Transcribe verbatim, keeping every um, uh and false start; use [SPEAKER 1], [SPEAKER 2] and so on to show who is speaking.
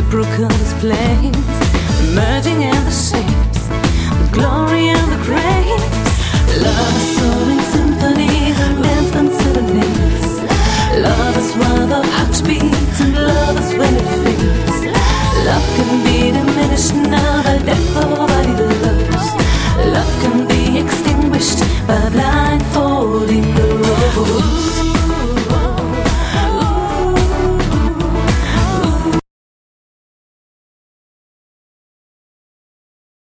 [SPEAKER 1] broken flames, emerging in the shapes, with glory and the grace. Love is soaring symphonies and infant symphonies. Love is while the heart beats, and love is when it fades. Love can be diminished now by death.